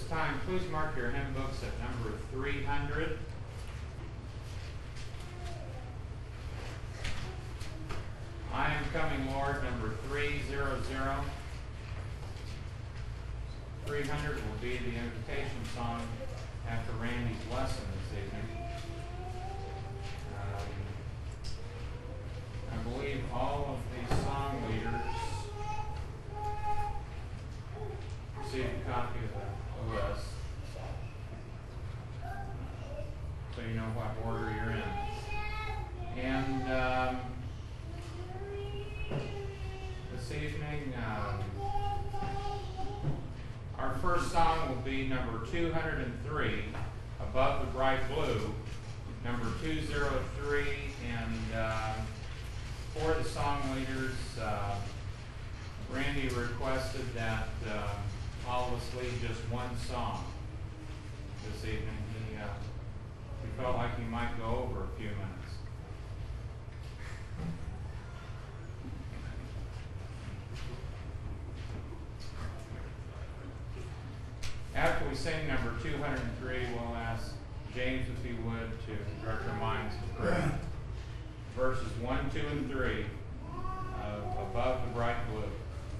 time, please mark your hymn books at number 300. I Am Coming, Lord, number 300. 300 will be the invitation song after Randy's lesson this evening. I believe all of the song leaders received a copy of the list, so you know what order you're in. And this evening, our first song will be number 203, Above the Bright Blue, number 203, and for the song leaders, Randy requested that all of us lead just one song this evening. He felt like he might go over a few minutes. After we sing number 203, we'll ask James, if he would, to direct our minds to prayer. Verses 1, 2, and 3 of Above the Bright Blue.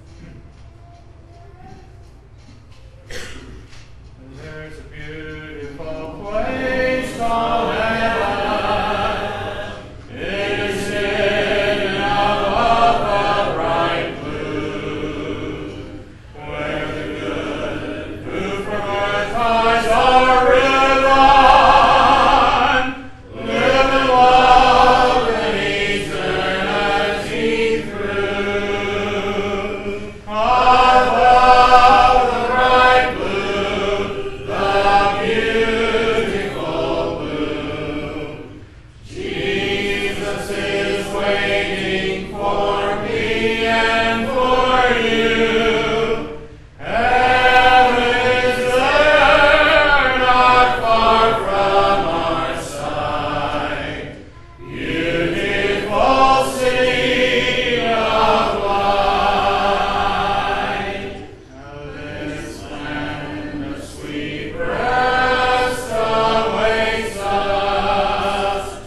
There's a beautiful place called heaven. It is hidden above the bright blue, where the good who from earth highs are risen, live in love and eternity through. Above the bright blue, the beautiful blue, Jesus is waiting for me and for you. Heaven is there, not far from our sight. Beautiful city of light. This land of sweet rest awaits us.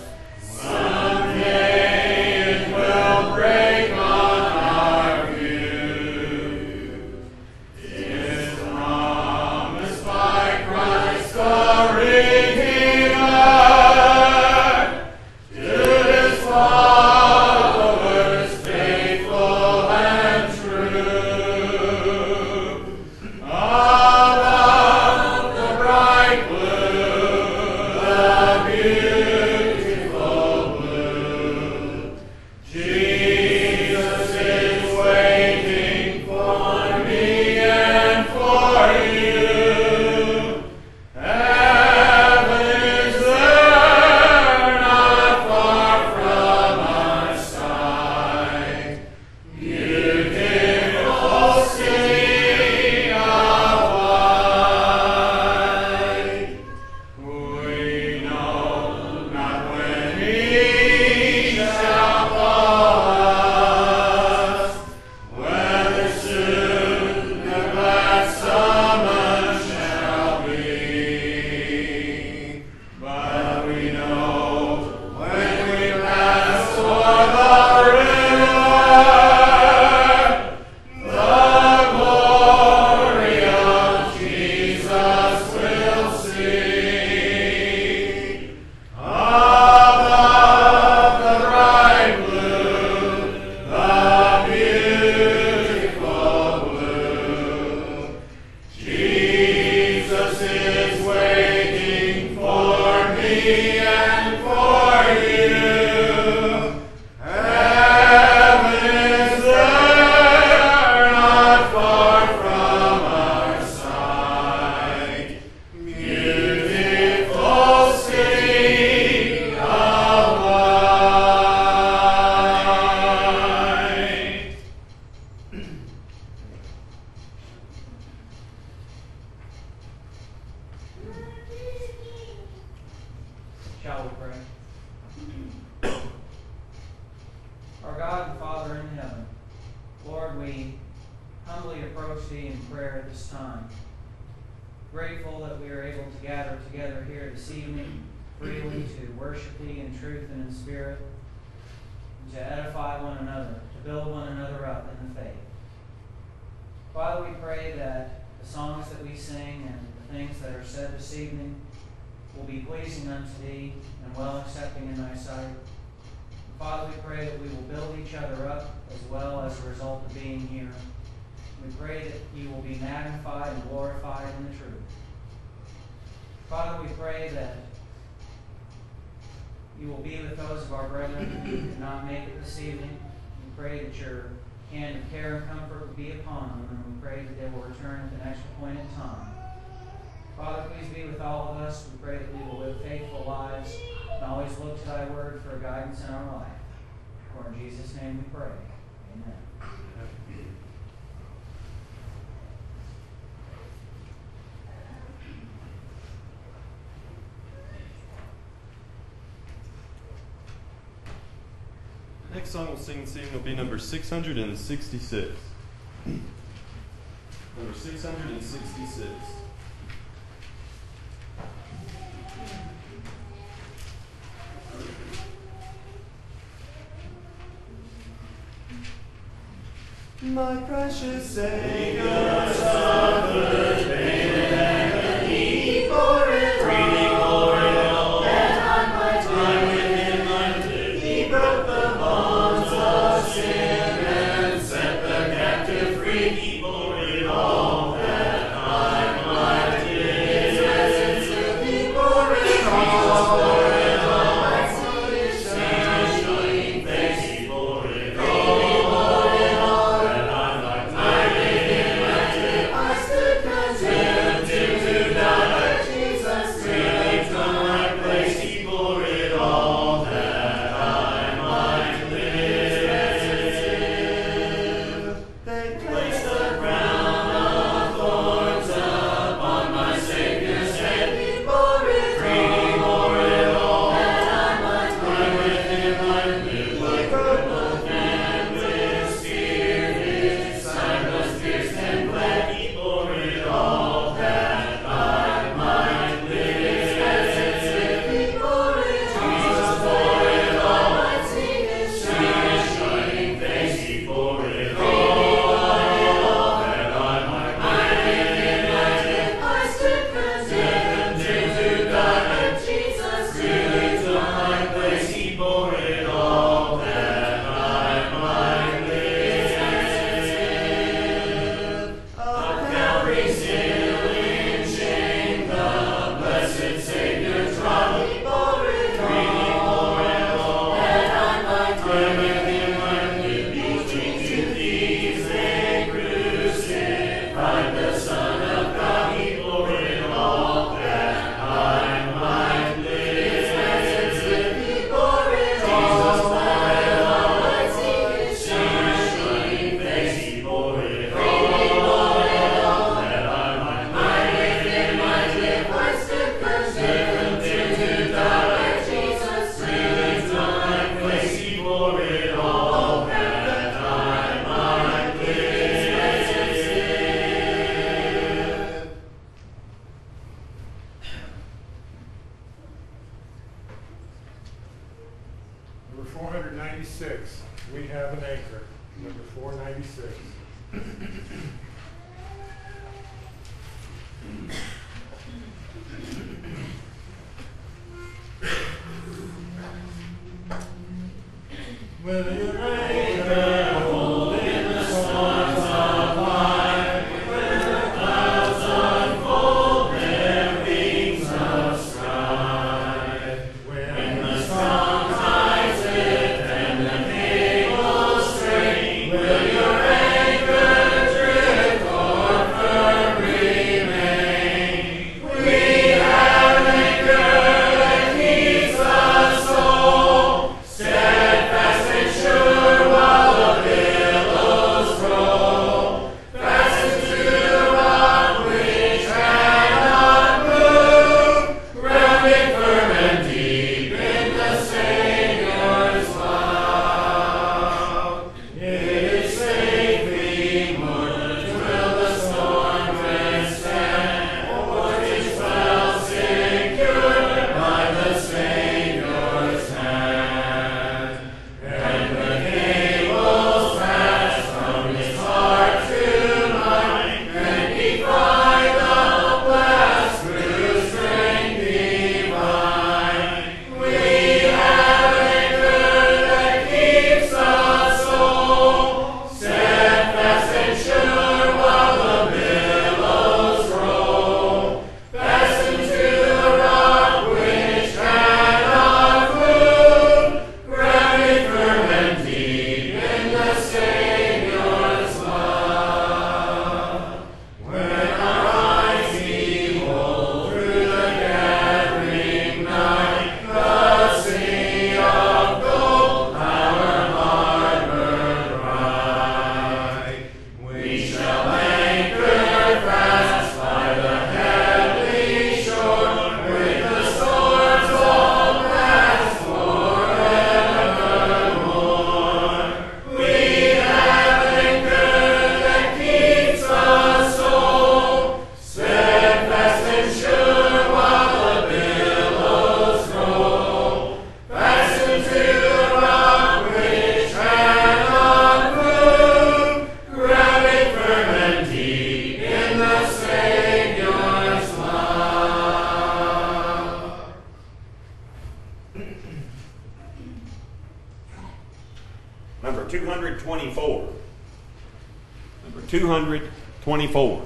Someday it will break on our view. It's promised by Christ the Redeemer to His followers, faithful and true. Above the bright blue, the beautiful blue, Jesus is waiting for me and for you. Heaven is there, not far from our sight. Beautiful city of light. We know not when He shall call us, whether soon the glad summons shall be. But we know when we pass o'er the river, the glory of Jesus will see. Above the bright blue, the beautiful blue, Jesus is waiting for me and for you. Heaven is there, not far from our sight. Beautiful city of light. Shall we pray? Our God and Father in heaven, Lord, we humbly approach Thee in prayer at this time. Grateful that we are able to gather together here this evening freely to worship Thee in truth and in spirit, and to edify one another, to build one another up in the faith. Father, we pray that the songs that we sing and the things that are said this evening will be pleasing unto Thee and well accepting in Thy sight. And Father, we pray that we will build each other up as well as a result of being here. We pray that You will be magnified and glorified in the truth. Father, we pray that You will be with those of our brethren who did not make it this evening. We pray that Your hand of care and comfort will be upon them, and we pray that they will return at the next appointed time. Father, please be with all of us. We pray that we will live faithful lives and always look to Thy word for guidance in our life. For in Jesus' name we pray. Amen. The next song we'll sing this evening will be number 666. Number 666. My precious Savior suffered pain and agony for it all, that I might die with Him unto He broke the bonds of sin and set the captive free. He bore it all, that I might live. His presence He bore it all, bore it all. I see His shining face. He bore it all. Number 496, We Have an Anchor. Number 496. When your anchor hold in the storms of life, when the clouds unfold their wings of strife, when the storm tides lift and the cables strain, will your anchor drift or firm remain? We have an anchor that keeps us whole, steadfast and sure while Number 224. Number 224.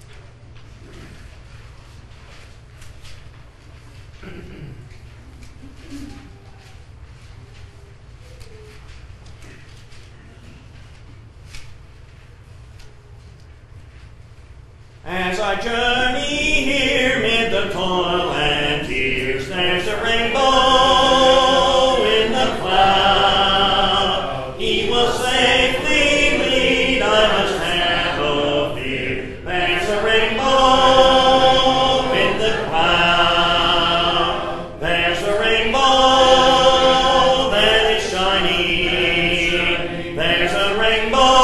As I journey here mid the toil and tears, there's a rainbow in the cloud. He will safely lead, I must have no fear. There's a rainbow in the cloud. There's a rainbow that is shining. There's a rainbow.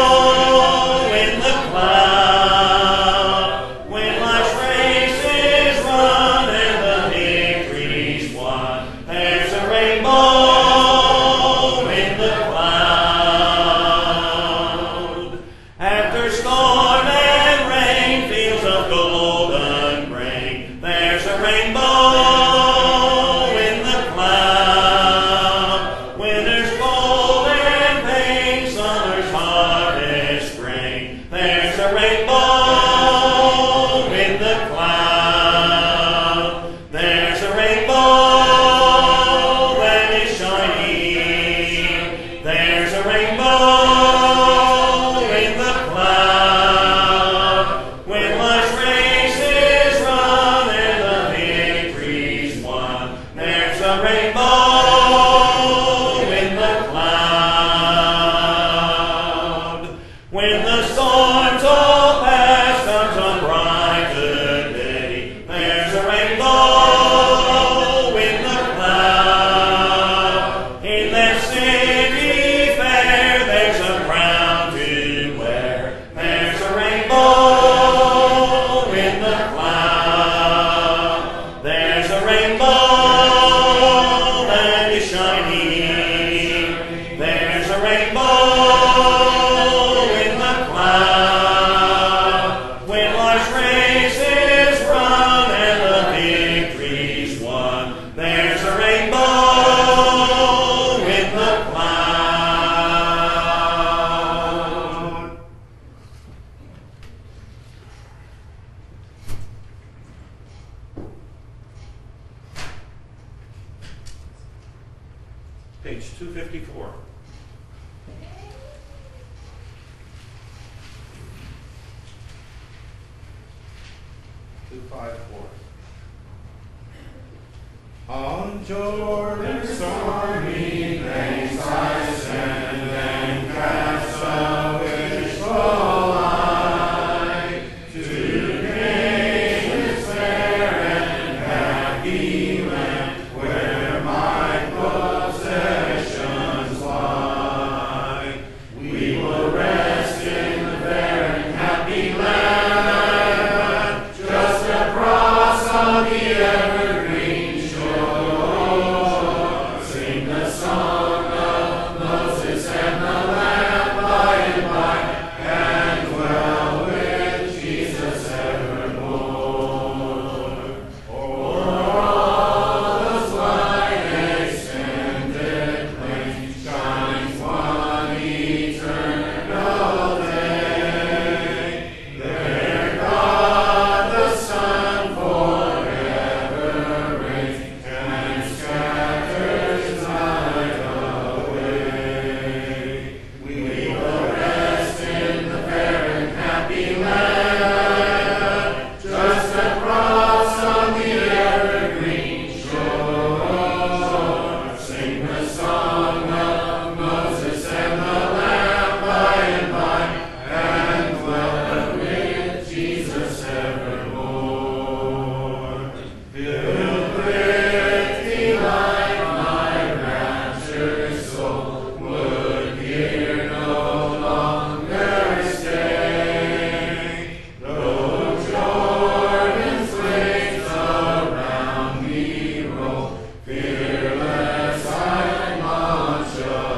Page 254. On Jordan's stormy banks I stand and cast a wishful eye to nations fair and happy land where my possessions lie. We will rest in the fair and happy land, just across on the evergreen shore. Sing the song of Moses and the Lamb by and by, and dwell with Jesus evermore. O'er all those wide extended plains shines one eternal day. There God the Son forever reigns and scatters night away. We will rest in the fair and happy land, just across on the evergreen shore. Sing the song of Moses and the Lamb by and by, and dwell with Jesus evermore. Filled with delight, my raptured soul would here no longer stay. Though Jordan's waves around me roll, fearless I launch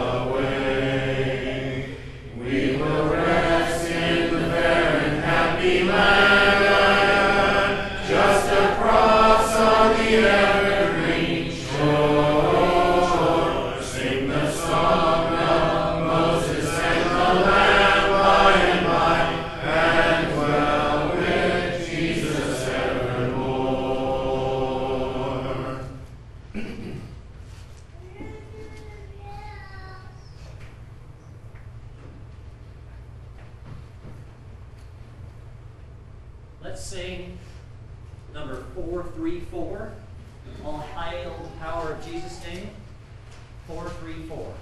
away. We will rest in the fair and happy land, just across on the evergreen shore. Sing the song of let's sing number 434. All hail the power of Jesus' name. 434.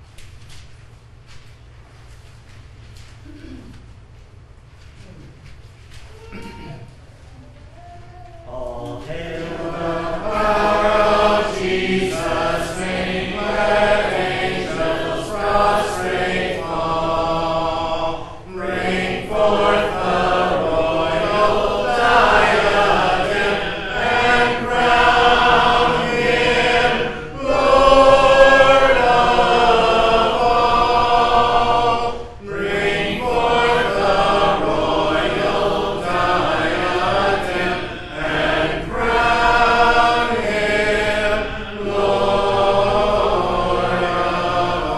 All hail the Power of Jesus' name, let angels prostrate fall. Bring forth the royal diadem and crown him Lord of all. Bring forth the royal diadem and crown him Lord of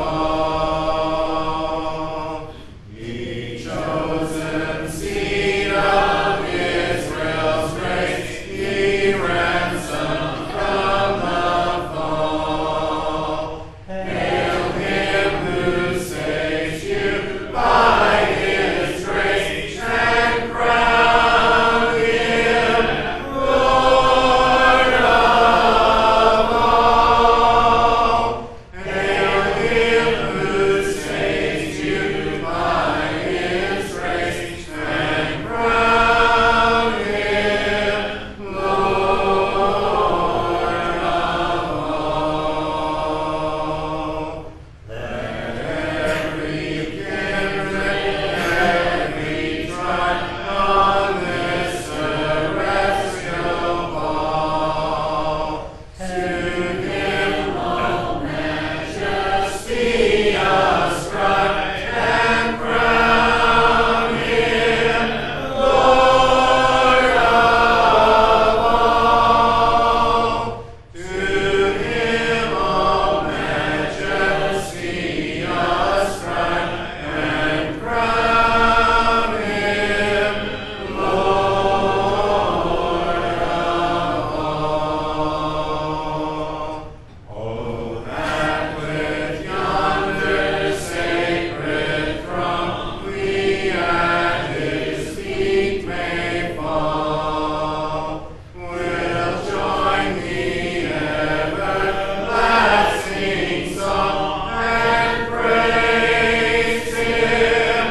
all. Ye chosen seed of Israel's race, ye ransomed from the fall. Hail him who saves you by his grace, and crown him Lord of all. Hail him who saves you by his grace, and crown him Lord of all. Let every kindred, every tribe on this celestial ball, to him all majesty ascribe, and crown him Lord of all. To him all majesty ascribe, and crown him Lord of all. Oh, that with yonder sacred throne we at his feet may fall, we'll join the everlasting song and praise him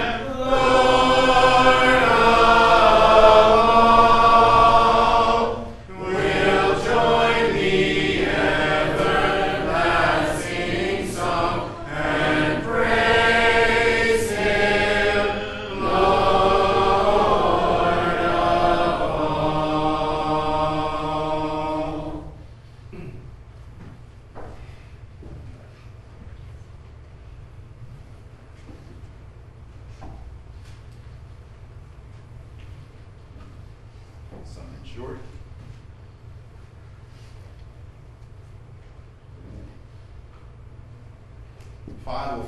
Lord of all. We'll join the everlasting song and praise him Lord of all. Something short. Five.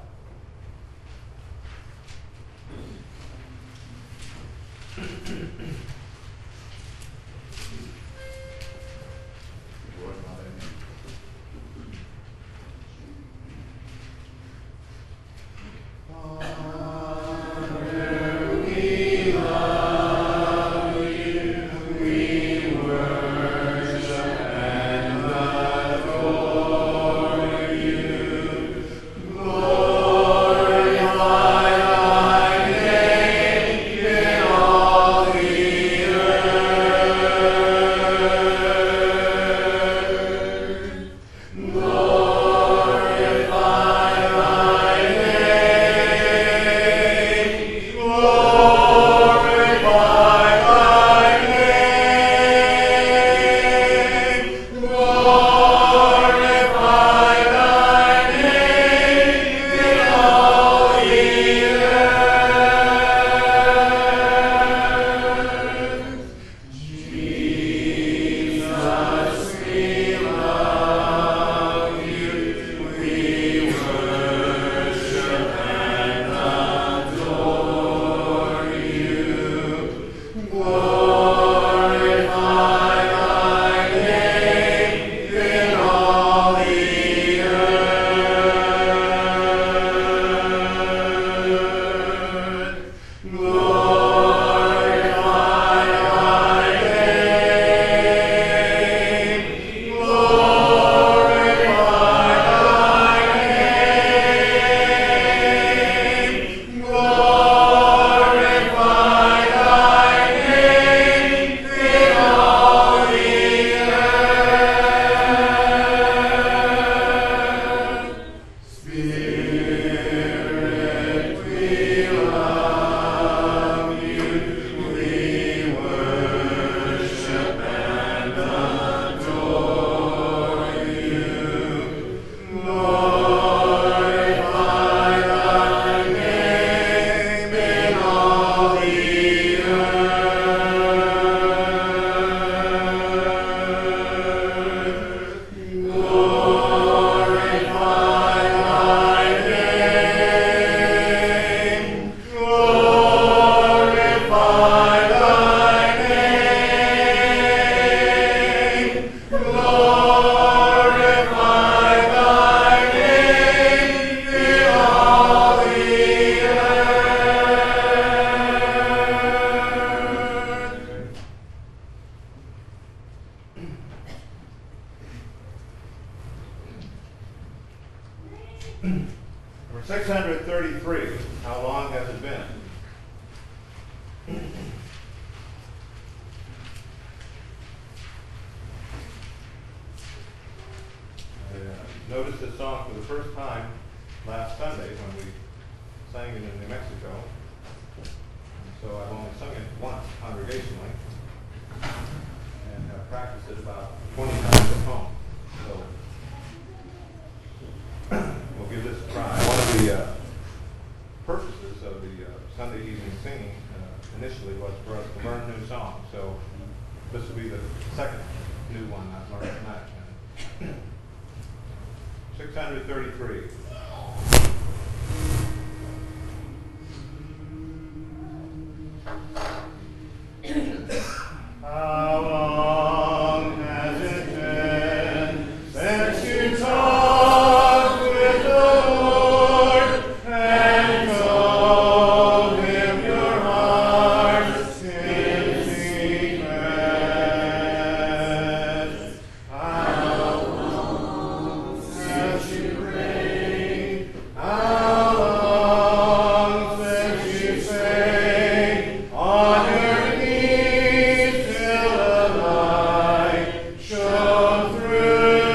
Father, we love you, we worship and adore you. Lord, Number 633, how long has it been? I noticed this song for the first time last Sunday when we sang it in New Mexico. And so I've only sung it once congregationally and have practiced it about 20 times at home. So we'll give this a try. One of the purposes of the Sunday evening singing initially was for us to learn new songs. So this will be the second new one I've learned tonight. 633. How long has it been since you talked with the Lord and told him your heart's in secret? How long has you prayed? How long since you sang on your knees till the light shone through?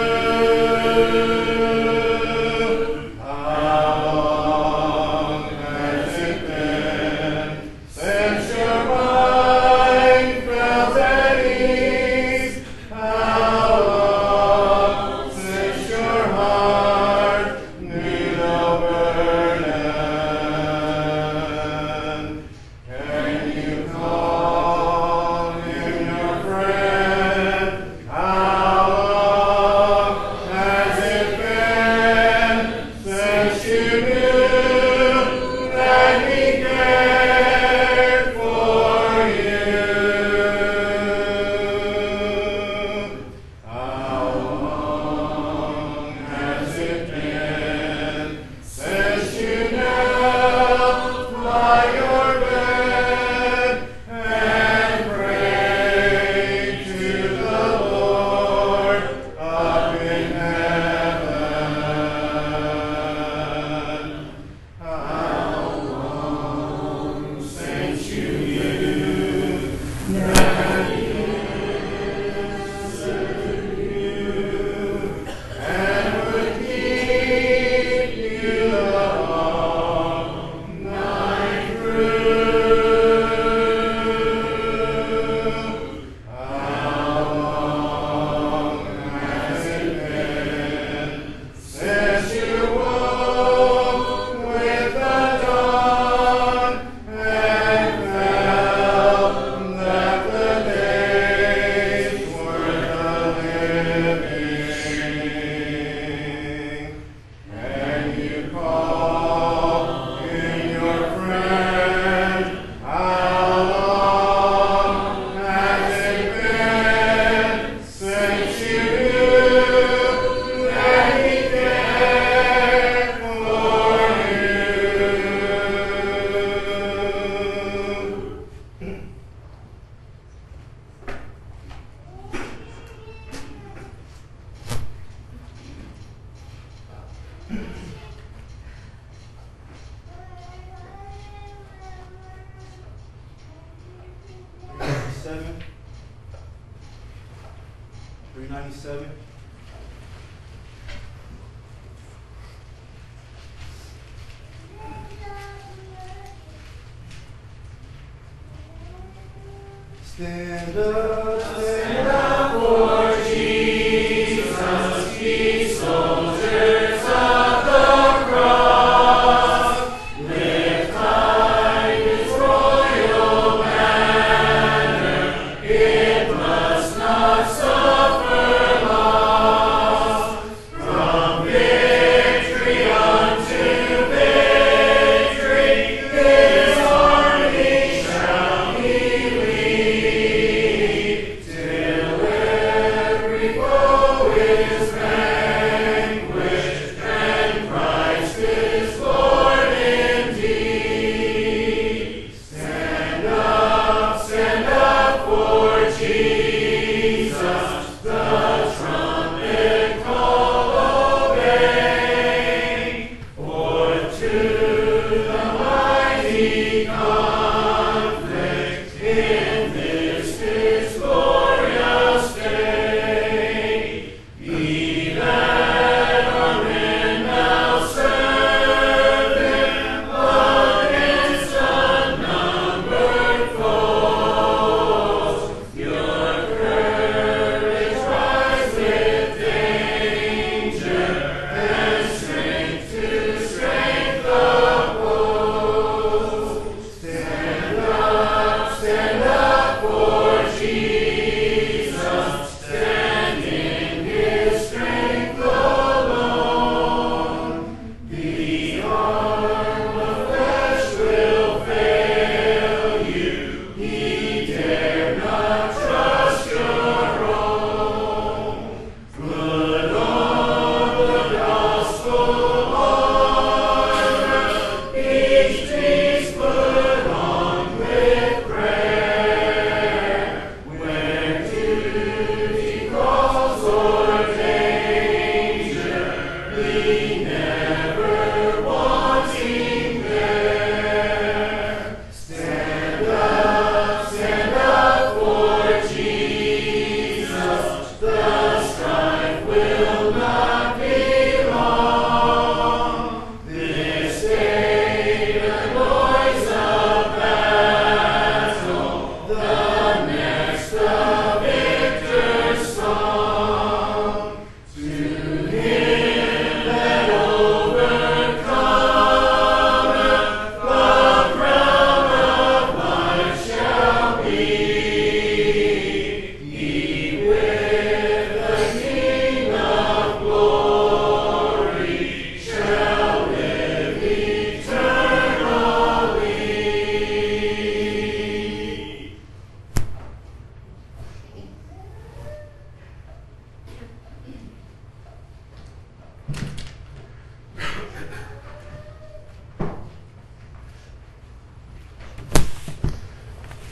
How long has it been since your mind felt at ease? How long since your heart knew no burden? Can you call him your friend? How long has it been since you knew that he cared for you? How long has it been since you knelt by your bed and prayed to the Lord up in heaven? How long since you knew that he answered you and would keep you the long night through? How long has it been since you woke with the dawn and felt that the days were the living? And you call him your friend? How long has it been since you knew that he cared for you? $397. $397. Stand up for Jesus, ye soldiers of the cross. Lift high his royal banner, it must not suffer loss. From victory unto victory, his army shall he lead.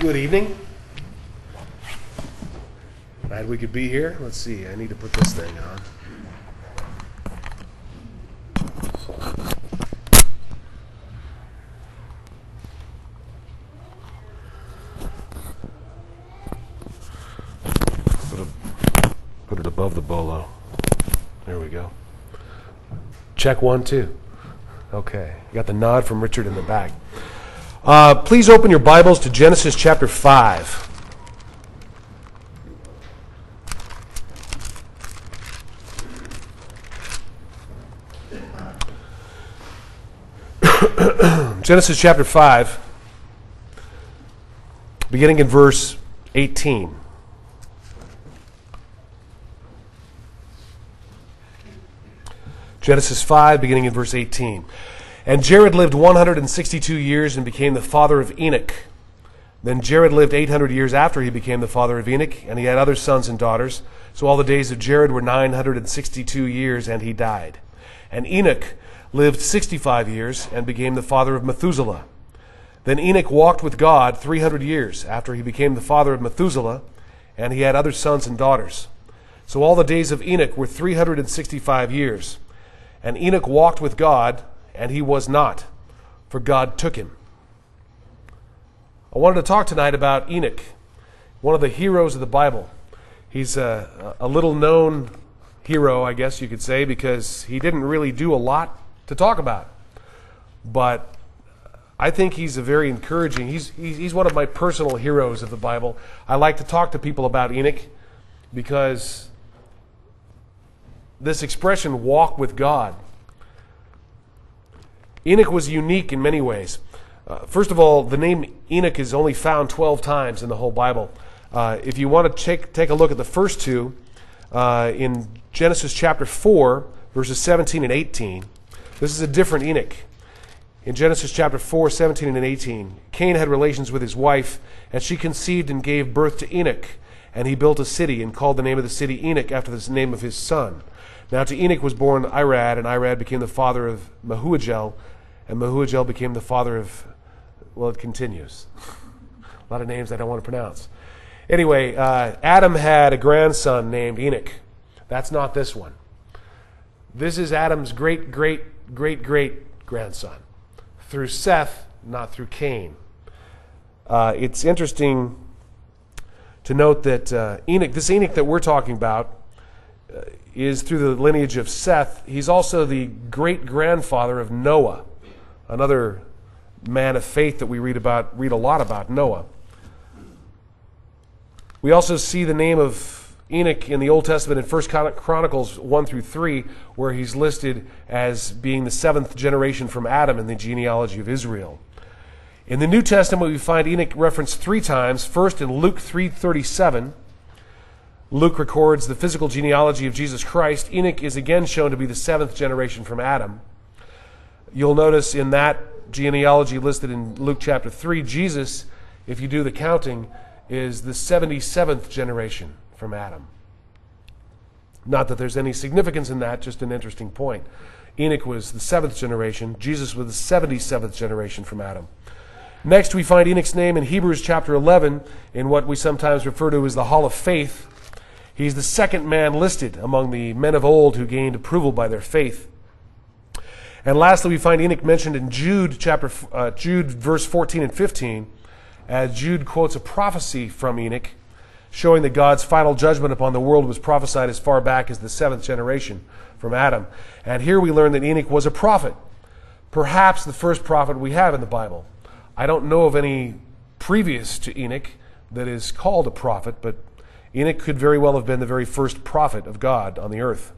Good evening. Glad we could be here. Let's see, I need to put this thing on. Put it above the bolo. There we go. Check 1, 2. Okay, you got the nod from Richard in the back. Please open your Bibles to Genesis chapter 5. Genesis chapter 5, beginning in verse 18. Genesis 5, beginning in verse 18. And Jared lived 162 years and became the father of Enoch. Then Jared lived 800 years after he became the father of Enoch, and he had other sons and daughters. So all the days of Jared were 962 years, and he died. And Enoch lived 65 years and became the father of Methuselah. Then Enoch walked with God 300 years after he became the father of Methuselah, and he had other sons and daughters. So all the days of Enoch were 365 years. And Enoch walked with God, and he was not, for God took him. I wanted to talk tonight about Enoch, one of the heroes of the Bible. He's a little-known hero, I guess you could say, because he didn't really do a lot to talk about. But I think he's a very encouraging, he's one of my personal heroes of the Bible. I like to talk to people about Enoch because this expression, walk with God. Enoch was unique in many ways. First of all, the name Enoch is only found 12 times in the whole Bible. If you want to take a look at the first two, in Genesis chapter 4, verses 17 and 18, this is a different Enoch. In Genesis chapter 4, 17 and 18, Cain had relations with his wife, and she conceived and gave birth to Enoch. And he built a city and called the name of the city Enoch after the name of his son. Now to Enoch was born Irad, and Irad became the father of Mehujael, and Mehujael became the father of, well, it continues. A lot of names I don't want to pronounce. Anyway, Adam had a grandson named Enoch. That's not this one. This is Adam's great-great-great-great-grandson. Through Seth, not through Cain. It's interesting to note that Enoch, this Enoch that we're talking about, is through the lineage of Seth. He's also the great-grandfather of Noah, another man of faith that we read a lot about, Noah. We also see the name of Enoch in the Old Testament in 1 Chronicles 1 through 3, where he's listed as being the 7th generation from Adam in the genealogy of Israel. In the New Testament, we find Enoch referenced 3 times. First, in Luke 3:37, Luke records the physical genealogy of Jesus Christ. Enoch is again shown to be the 7th generation from Adam. You'll notice in that genealogy listed in Luke chapter 3, Jesus, if you do the counting, is the 77th generation from Adam. Not that there's any significance in that, just an interesting point. Enoch was the 7th generation. Jesus was the 77th generation from Adam. Next, we find Enoch's name in Hebrews chapter 11 in what we sometimes refer to as the Hall of Faith. He's the second man listed among the men of old who gained approval by their faith. And lastly, we find Enoch mentioned in Jude verse 14 and 15, as Jude quotes a prophecy from Enoch, showing that God's final judgment upon the world was prophesied as far back as the 7th generation from Adam. And here we learn that Enoch was a prophet, perhaps the first prophet we have in the Bible. I don't know of any previous to Enoch that is called a prophet, but Enoch could very well have been the very first prophet of God on the earth.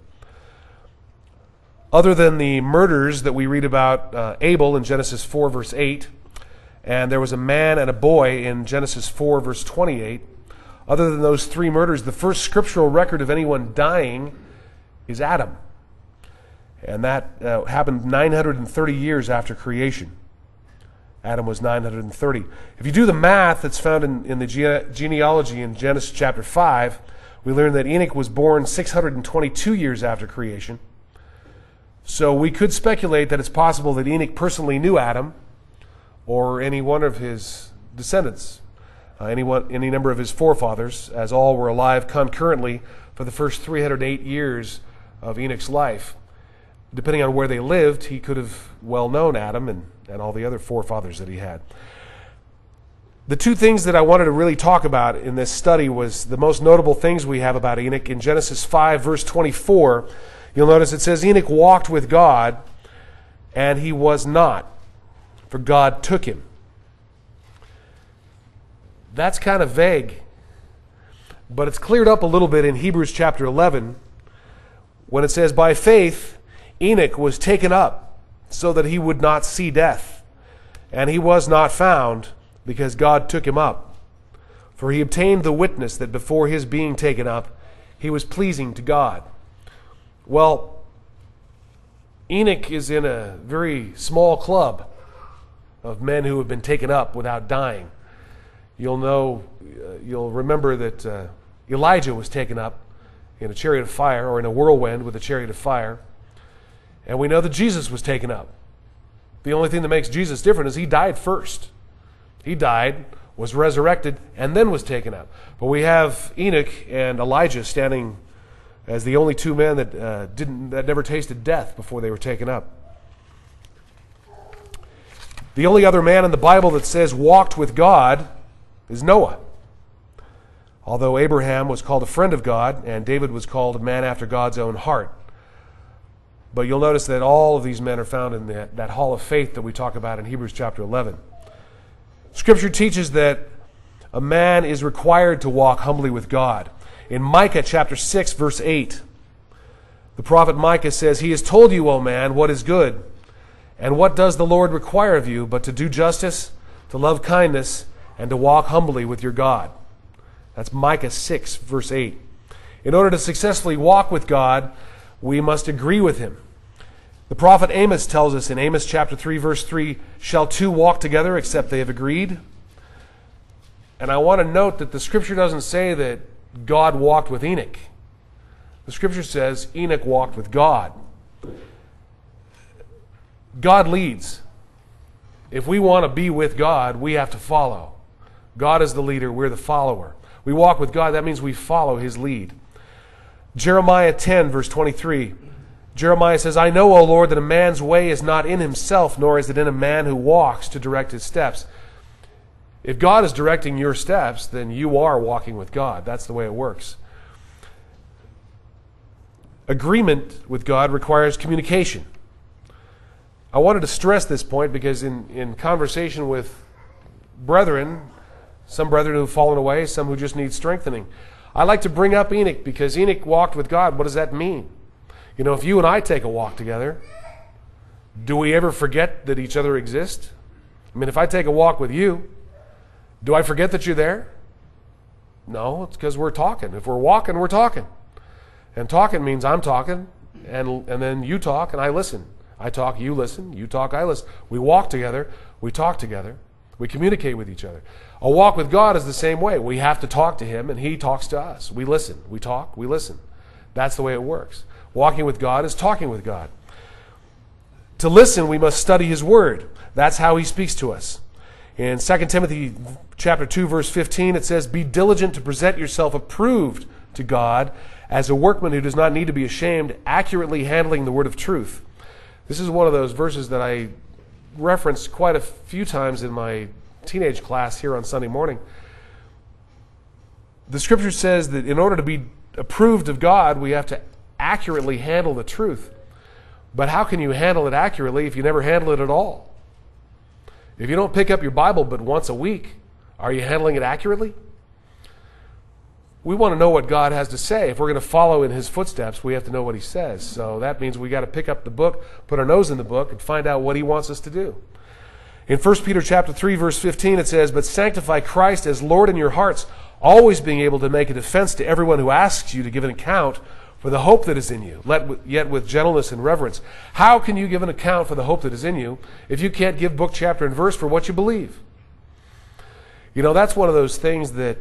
Other than the murders that we read about Abel in Genesis 4, verse 8, and there was a man and a boy in Genesis 4, verse 28, other than those 3 murders, the first scriptural record of anyone dying is Adam. And that happened 930 years after creation. Adam was 930. If you do the math that's found in the genealogy in Genesis chapter 5, we learn that Enoch was born 622 years after creation. So we could speculate that it's possible that Enoch personally knew Adam or any one of his descendants. any number of his forefathers, as all were alive concurrently for the first 308 years of Enoch's life. Depending on where they lived, he could have well known Adam and all the other forefathers that he had. The two things that I wanted to really talk about in this study was the most notable things we have about Enoch. In Genesis 5, verse 24, you'll notice it says, Enoch walked with God, and he was not, for God took him. That's kind of vague, but it's cleared up a little bit in Hebrews chapter 11 when it says, by faith Enoch was taken up so that he would not see death, and he was not found because God took him up. For he obtained the witness that before his being taken up he was pleasing to God. Well, Enoch is in a very small club of men who have been taken up without dying. You'll remember that Elijah was taken up in a chariot of fire, or in a whirlwind with a chariot of fire. And we know that Jesus was taken up. The only thing that makes Jesus different is he died first. He died, was resurrected, and then was taken up. But we have Enoch and Elijah standing as the only two men that never tasted death before they were taken up. The only other man in the Bible that says walked with God is Noah. Although Abraham was called a friend of God, and David was called a man after God's own heart. But you'll notice that all of these men are found in that hall of faith that we talk about in Hebrews chapter 11. Scripture teaches that a man is required to walk humbly with God. In Micah chapter 6, verse 8, the prophet Micah says, he has told you, O man, what is good. And what does the Lord require of you but to do justice, to love kindness, and to walk humbly with your God? That's Micah 6, verse 8. In order to successfully walk with God, we must agree with him. The prophet Amos tells us in Amos chapter 3, verse 3, shall two walk together except they have agreed? And I want to note that the Scripture doesn't say that God walked with Enoch. The Scripture says Enoch walked with God. God leads. If we want to be with God, we have to follow. God is the leader, we're the follower. We walk with God, that means we follow his lead. Jeremiah 10, verse 23. Jeremiah says, I know, O Lord, that a man's way is not in himself, nor is it in a man who walks to direct his steps. If God is directing your steps, then you are walking with God. That's the way it works. Agreement with God requires communication. I wanted to stress this point because in conversation with brethren, some brethren who have fallen away, some who just need strengthening, I like to bring up Enoch because Enoch walked with God. What does that mean? You know, if you and I take a walk together, do we ever forget that each other exist? I mean, if I take a walk with you, do I forget that you're there? No, it's because we're talking. If we're walking, we're talking. And talking means I'm talking, and then you talk, and I listen. I talk, you listen. You talk, I listen. We walk together. We talk together. We communicate with each other. A walk with God is the same way. We have to talk to him, and he talks to us. We listen. We talk. We listen. That's the way it works. Walking with God is talking with God. To listen, we must study his word. That's how he speaks to us. In 2 Timothy chapter 2, verse 15, it says, be diligent to present yourself approved to God as a workman who does not need to be ashamed, accurately handling the word of truth. This is one of those verses that I referenced quite a few times in my teenage class here on Sunday morning. The Scripture says that in order to be approved of God, we have to accurately handle the truth. But how can you handle it accurately if you never handle it at all? If you don't pick up your Bible but once a week, are you handling it accurately? We want to know what God has to say. If we're going to follow in his footsteps, we have to know what he says. So that means we got to pick up the book, put our nose in the book, and find out what he wants us to do. In 1 Peter chapter 3, verse 15, it says, but sanctify Christ as Lord in your hearts, always being able to make a defense to everyone who asks you to give an account for the hope that is in you, yet with gentleness and reverence. How can you give an account for the hope that is in you if you can't give book, chapter, and verse for what you believe? You know, that's one of those things that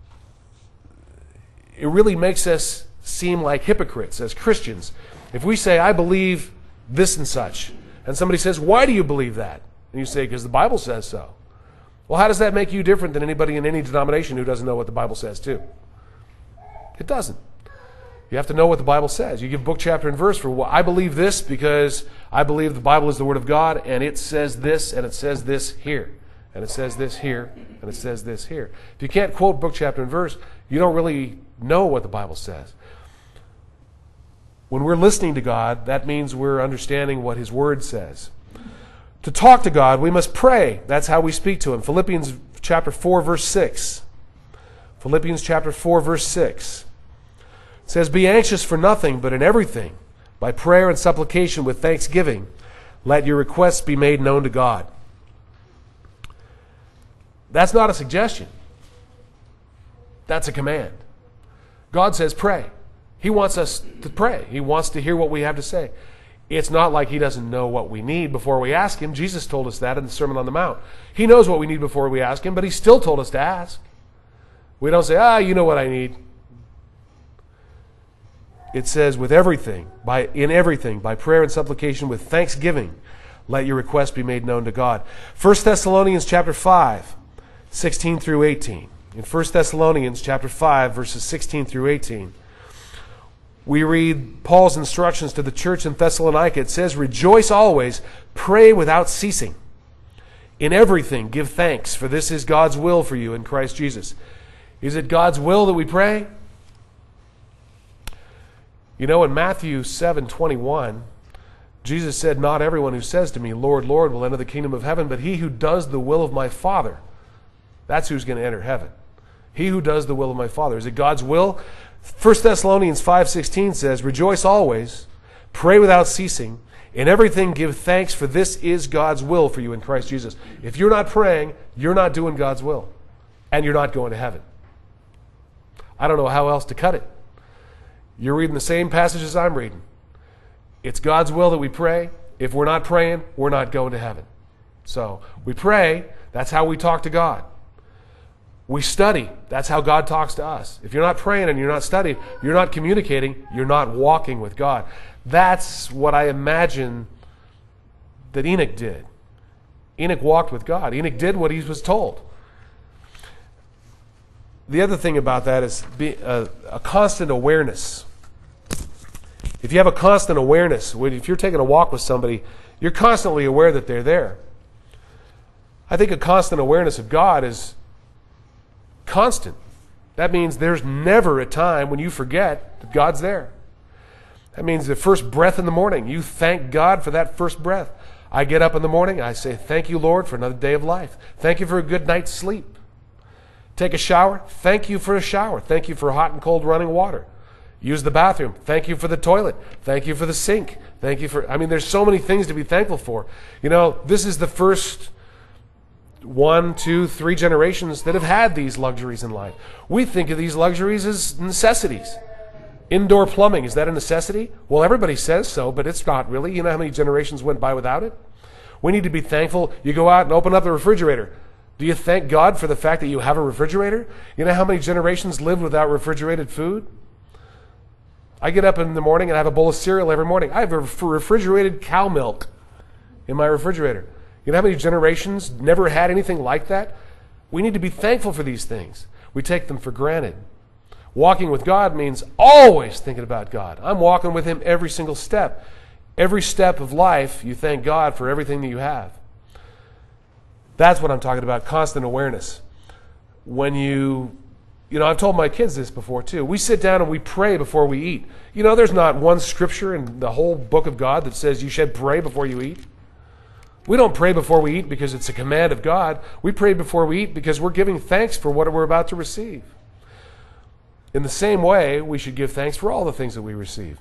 it really makes us seem like hypocrites as Christians. If we say, I believe this and such, and somebody says, why do you believe that? And you say, because the Bible says so. Well, how does that make you different than anybody in any denomination who doesn't know what the Bible says too? It doesn't. You have to know what the Bible says. You give book, chapter, and verse for, well, I believe this because I believe the Bible is the Word of God, and it says this, and it says this here, and it says this here, and it says this here. If you can't quote book, chapter, and verse, you don't really know what the Bible says. When we're listening to God, that means we're understanding what His Word says. To talk to God, we must pray. That's how we speak to Him. Philippians chapter 4, verse 6. Philippians chapter 4, verse 6. It says, "Be anxious for nothing, but in everything, by prayer and supplication with thanksgiving, let your requests be made known to God." That's not a suggestion. That's a command. God says pray. He wants us to pray. He wants to hear what we have to say. It's not like He doesn't know what we need before we ask Him. Jesus told us that in the Sermon on the Mount. He knows what we need before we ask Him, but He still told us to ask. We don't say, you know what I need. It says, with everything, in everything, by prayer and supplication with thanksgiving, let your requests be made known to God. 1 Thessalonians chapter 5, 16 through 18. In 1 Thessalonians chapter 5, verses 16 through 18, we read Paul's instructions to the church in Thessalonica. It says, "Rejoice always, pray without ceasing. In everything give thanks, for this is God's will for you in Christ Jesus." Is it God's will that we pray? You know, in Matthew 7:21, Jesus said, "Not everyone who says to me, 'Lord, Lord,' will enter the kingdom of heaven, but he who does the will of my Father, that's who's going to enter heaven. He who does the will of my Father." Is it God's will? 1 Thessalonians 5:16 says, "Rejoice always, pray without ceasing, in everything give thanks, for this is God's will for you in Christ Jesus." If you're not praying, you're not doing God's will, and you're not going to heaven. I don't know how else to cut it. You're reading the same passages I'm reading. It's God's will that we pray. If we're not praying, we're not going to heaven. So we pray. That's how we talk to God. We study. That's how God talks to us. If you're not praying and you're not studying, you're not communicating, you're not walking with God. That's what I imagine that Enoch did. Enoch walked with God. Enoch did what he was told. The other thing about that is a constant awareness. If you have a constant awareness, if you're taking a walk with somebody, you're constantly aware that they're there. I think a constant awareness of God is constant. That means there's never a time when you forget that God's there. That means the first breath in the morning, you thank God for that first breath. I get up in the morning, I say, "Thank you, Lord, for another day of life. Thank you for a good night's sleep." Take a shower, thank you for a shower. Thank you for hot and cold running water. Use the bathroom, thank you for the toilet. Thank you for the sink. Thank you for, there's so many things to be thankful for. This is the first 1, 2, 3 generations that have had these luxuries in life. We think of these luxuries as necessities. Indoor plumbing, is that a necessity? Well, everybody says so, but it's not really. You know how many generations went by without it? We need to be thankful. You go out and open up the refrigerator. Do you thank God for the fact that you have a refrigerator? You know how many generations lived without refrigerated food? I get up in the morning and I have a bowl of cereal every morning. I have a refrigerated cow milk in my refrigerator. You know how many generations never had anything like that? We need to be thankful for these things. We take them for granted. Walking with God means always thinking about God. I'm walking with Him every single step. Every step of life, you thank God for everything that you have. That's what I'm talking about, constant awareness. When I've told my kids this before too. We sit down and we pray before we eat. There's not one scripture in the whole book of God that says you should pray before you eat. We don't pray before we eat because it's a command of God. We pray before we eat because we're giving thanks for what we're about to receive. In the same way, we should give thanks for all the things that we receive.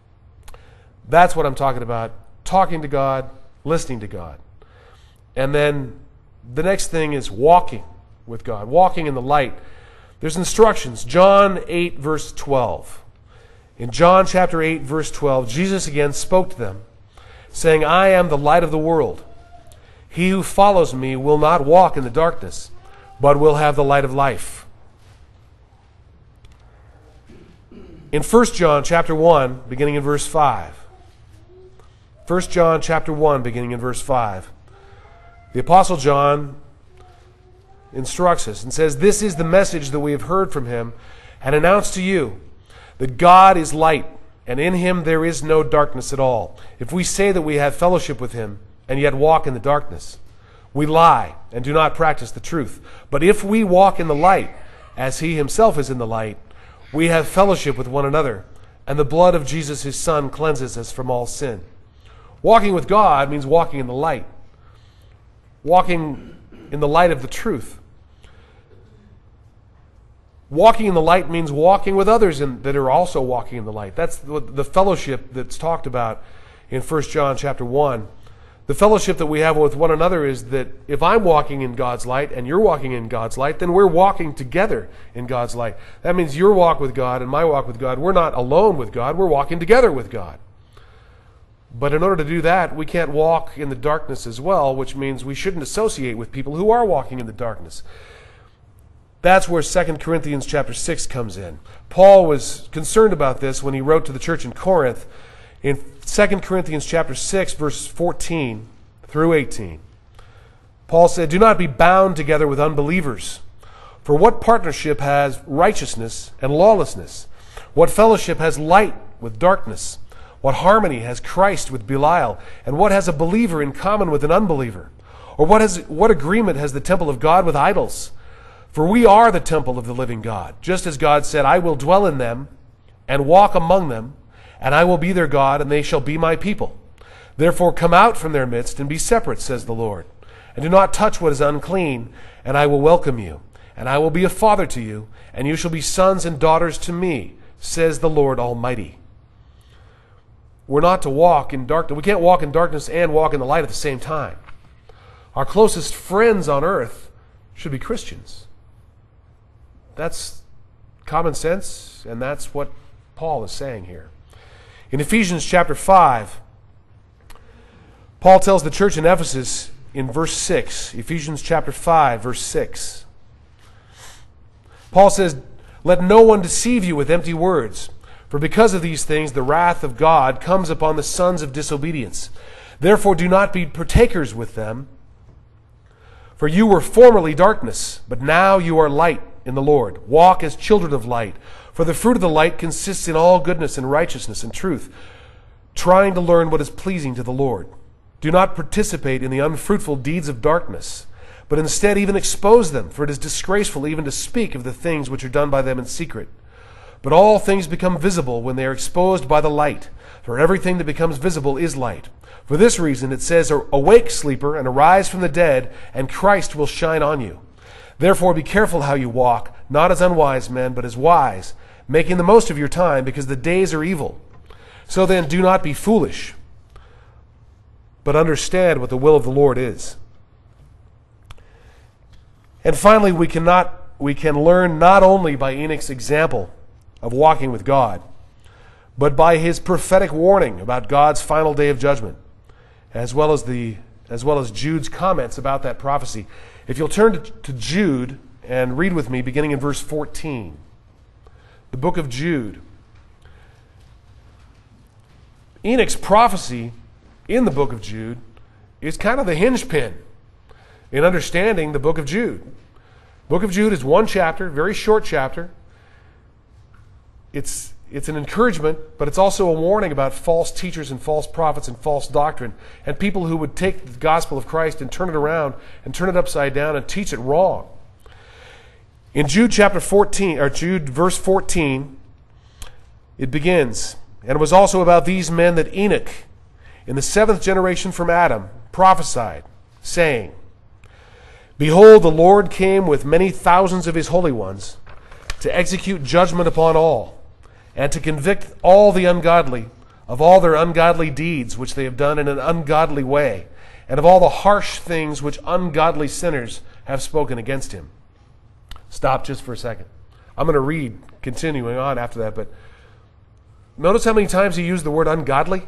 That's what I'm talking about, talking to God, listening to God. And then the next thing is walking with God, walking in the light. There's instructions. John 8, verse 12. In John chapter 8, verse 12, Jesus again spoke to them, saying, "I am the light of the world. He who follows me will not walk in the darkness, but will have the light of life." In 1 John chapter 1, beginning in verse 5. 1 John chapter 1, beginning in verse 5. The Apostle John instructs us and says, "This is the message that we have heard from him and announced to you, that God is light, and in him there is no darkness at all. If we say that we have fellowship with him and yet walk in the darkness, we lie and do not practice the truth. But if we walk in the light, as he himself is in the light, we have fellowship with one another, and the blood of Jesus his Son cleanses us from all sin." Walking with God means walking in the light. Walking in the light of the truth. Walking in the light means walking with others that are also walking in the light. That's the fellowship that's talked about in 1 John chapter 1. The fellowship that we have with one another is that if I'm walking in God's light and you're walking in God's light, then we're walking together in God's light. That means your walk with God and my walk with God, we're not alone with God, we're walking together with God. But in order to do that, we can't walk in the darkness as well, which means we shouldn't associate with people who are walking in the darkness. That's where 2 Corinthians chapter 6 comes in. Paul was concerned about this when he wrote to the church in Corinth in 2 Corinthians chapter 6, verses 14 through 18. Paul said, "Do not be bound together with unbelievers. For what partnership has righteousness and lawlessness? What fellowship has light with darkness? What harmony has Christ with Belial? And what has a believer in common with an unbeliever? Or what agreement has the temple of God with idols? For we are the temple of the living God. Just as God said, 'I will dwell in them and walk among them, and I will be their God, and they shall be my people.' Therefore come out from their midst and be separate, says the Lord. And do not touch what is unclean, and I will welcome you. And I will be a father to you, and you shall be sons and daughters to me, says the Lord Almighty." We're not to walk in darkness. We can't walk in darkness and walk in the light at the same time. Our closest friends on earth should be Christians. That's common sense, and that's what Paul is saying here. In Ephesians chapter 5, Paul tells the church in Ephesus in verse 6, Ephesians chapter 5, verse 6. Paul says, "Let no one deceive you with empty words, for because of these things the wrath of God comes upon the sons of disobedience. Therefore do not be partakers with them. For you were formerly darkness, but now you are light in the Lord. Walk as children of light. For the fruit of the light consists in all goodness and righteousness and truth, trying to learn what is pleasing to the Lord. Do not participate in the unfruitful deeds of darkness, but instead even expose them, for it is disgraceful even to speak of the things which are done by them in secret. But all things become visible when they are exposed by the light, for everything that becomes visible is light. For this reason it says, 'Awake, sleeper, and arise from the dead, and Christ will shine on you.' Therefore be careful how you walk, not as unwise men, but as wise, making the most of your time, because the days are evil. So then do not be foolish, but understand what the will of the Lord is." And finally, we can learn not only by Enoch's example of walking with God, but by his prophetic warning about God's final day of judgment, as well as Jude's comments about that prophecy. If you'll turn to Jude and read with me, beginning in verse 14. The book of Jude. Enoch's prophecy in the book of Jude is kind of the hinge pin in understanding the book of Jude. The book of Jude is one chapter, very short chapter. It's an encouragement, but it's also a warning about false teachers and false prophets and false doctrine, and people who would take the gospel of Christ and turn it around and turn it upside down and teach it wrong. In Jude chapter 14, or Jude verse 14, it begins, "And it was also about these men that Enoch, in the 7th generation from Adam, prophesied, saying, Behold, the Lord came with many thousands of his holy ones to execute judgment upon all, and to convict all the ungodly of all their ungodly deeds which they have done in an ungodly way, and of all the harsh things which ungodly sinners have spoken against him." Stop just for a second. I'm going to read, continuing on after that, but notice how many times he used the word ungodly?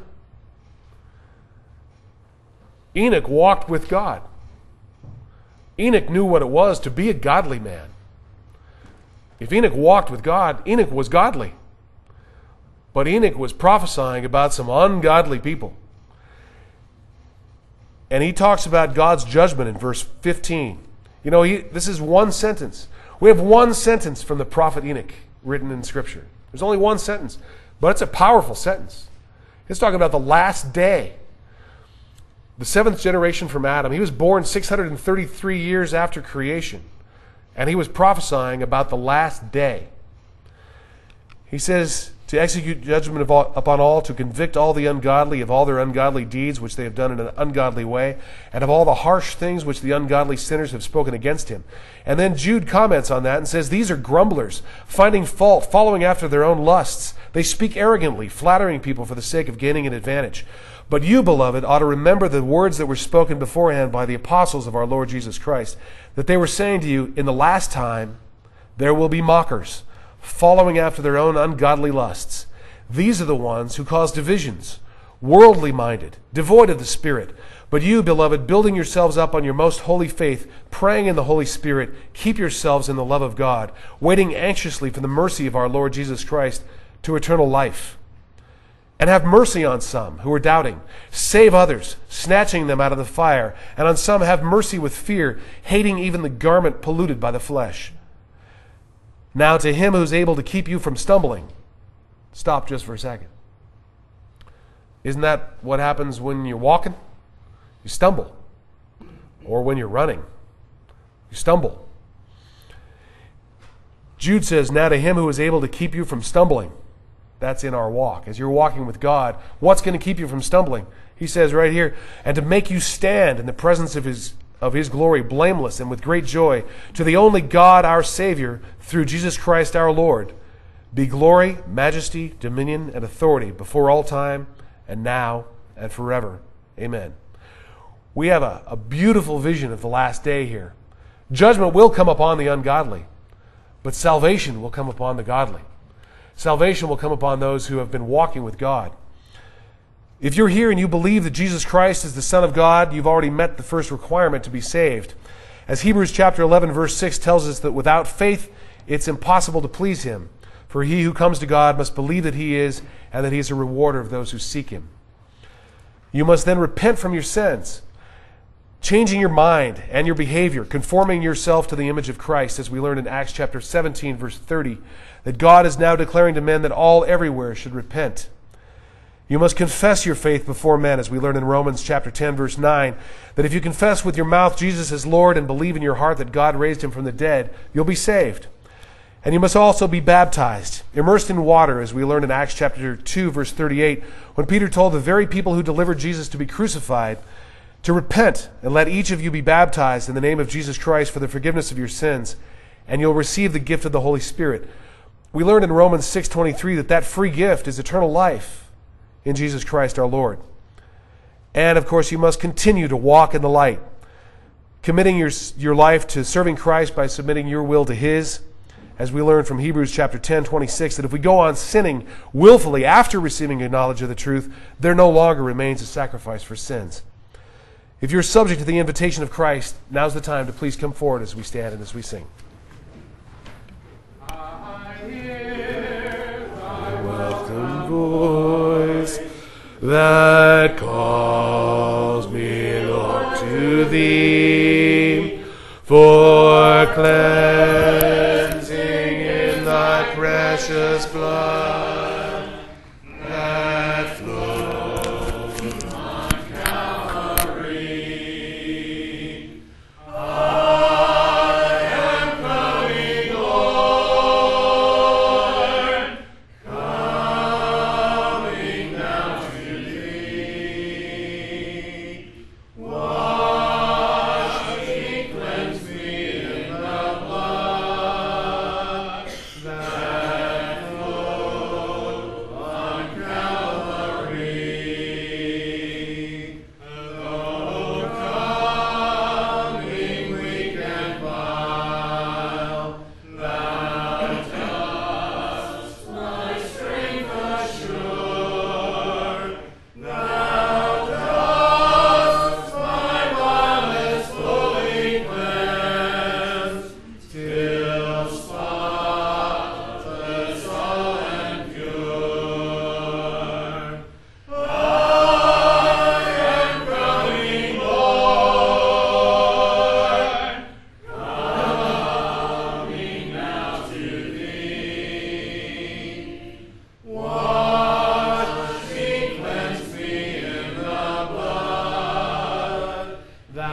Enoch walked with God. Enoch knew what it was to be a godly man. If Enoch walked with God, Enoch was godly. But Enoch was prophesying about some ungodly people. And he talks about God's judgment in verse 15. You know, this is one sentence. We have one sentence from the prophet Enoch written in Scripture. There's only one sentence, but it's a powerful sentence. It's talking about the last day. The seventh generation from Adam. He was born 633 years after creation, and he was prophesying about the last day. He says, to execute judgment upon all, to convict all the ungodly of all their ungodly deeds which they have done in an ungodly way, and of all the harsh things which the ungodly sinners have spoken against him. And then Jude comments on that and says, these are grumblers, finding fault, following after their own lusts. They speak arrogantly, flattering people for the sake of gaining an advantage. But you, beloved, ought to remember the words that were spoken beforehand by the apostles of our Lord Jesus Christ, that they were saying to you, in the last time there will be mockers, following after their own ungodly lusts. These are the ones who cause divisions, worldly minded, devoid of the Spirit. But you, beloved, building yourselves up on your most holy faith, praying in the Holy Spirit, keep yourselves in the love of God, waiting anxiously for the mercy of our Lord Jesus Christ to eternal life. And have mercy on some who are doubting. Save others, snatching them out of the fire. And on some have mercy with fear, hating even the garment polluted by the flesh. Now to him who is able to keep you from stumbling. Stop just for a second. Isn't that what happens when you're walking? You stumble. Or when you're running. You stumble. Jude says, now to him who is able to keep you from stumbling. That's in our walk. As you're walking with God, what's going to keep you from stumbling? He says right here, and to make you stand in the presence of his glory, blameless and with great joy, to the only God, our Savior, through Jesus Christ our Lord, be glory, majesty, dominion, and authority before all time, and now, and forever. Amen. We have a beautiful vision of the last day here. Judgment will come upon the ungodly, but salvation will come upon the godly. Salvation will come upon those who have been walking with God. If you're here and you believe that Jesus Christ is the Son of God, you've already met the first requirement to be saved. As Hebrews chapter 11, verse 6 tells us that without faith, it's impossible to please him. For he who comes to God must believe that he is, and that he is a rewarder of those who seek him. You must then repent from your sins, changing your mind and your behavior, conforming yourself to the image of Christ, as we learn in Acts chapter 17, verse 30, that God is now declaring to men that all everywhere should repent. You must confess your faith before men, as we learn in Romans chapter 10, verse 9, that if you confess with your mouth Jesus as Lord and believe in your heart that God raised him from the dead, you'll be saved. And you must also be baptized, immersed in water, as we learn in Acts chapter 2, verse 38, when Peter told the very people who delivered Jesus to be crucified to repent and let each of you be baptized in the name of Jesus Christ for the forgiveness of your sins, and you'll receive the gift of the Holy Spirit. We learned in Romans 6:23 that free gift is eternal life in Jesus Christ our Lord. And of course, you must continue to walk in the light, committing your life to serving Christ by submitting your will to his, as we learn from Hebrews chapter 10:26, that if we go on sinning willfully after receiving a knowledge of the truth, there no longer remains a sacrifice for sins. If you're subject to the invitation of Christ, now's the time to please come forward as we stand and as we sing. I hear thy Welcome voice that calls me, Lord, to thee, for cleansing in thy precious blood that flowed on Calvary. I am coming, Lord, coming now to thee. Wash me, cleanse me in the blood that flowed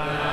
Amen.